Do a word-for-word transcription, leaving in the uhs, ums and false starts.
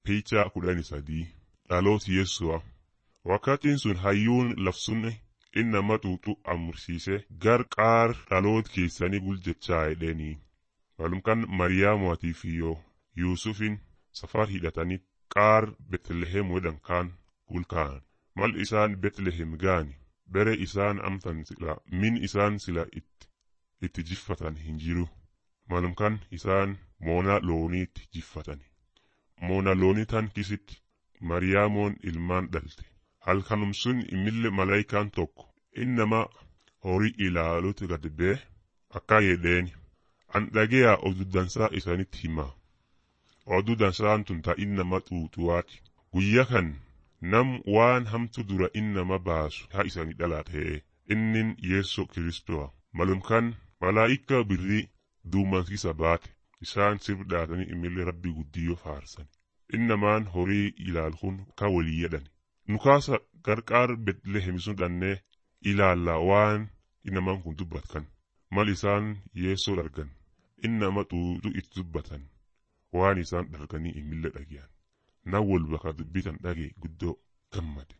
Picha kudhanii sadii dhaloota Yesu'a. Wakkatiin sun hayyuun labsunne innama xuuxu amursiise gar qaar dhaloota keessanii buljechaa jedheenii. Malumkan Mariyaamuutii fi yoo Yuusufin safar hidhatanii qaar Betlehem wedhan kaan gulkaan. Mal isaan Betlehem gaani bere isaan amtan sila min isaan sila itti itti jiffatan hin jiru. Malumkan isaan moona looniitti jiffatani. Moona loonitan kisitti Mariyaamoon ilmaan dhalte. Halkanum sun imille malaayikaan tokko innama horii ilaaluuti gad bee akka jedheeni. An dhageyaa oduu dansaa isaanitti himaa. Oduu dansaan tun ta innama xuuxuwaati. Guyya kan nam waan hamtu dura innama baasu haa isaanii dhalaatee innin Yesu Kiristoa. Malumkan malaayika birrii duumansiisa baate isaan sirbdhaatanii imillee rabbi guddiyoo faarsan. Innamaan horii ilaalkun ka walii jedhan. Nukaasa qarqaar Betlehem sun dhannee ilaalla waan innamaan kun dubbatkan. Mal isaan Yeesoo dhargan. Innama xuuxu itti dubbatan. Waan isaan dharganii imillee dhagiyan. Na wal baka dubbitan dhage guddoo gammade.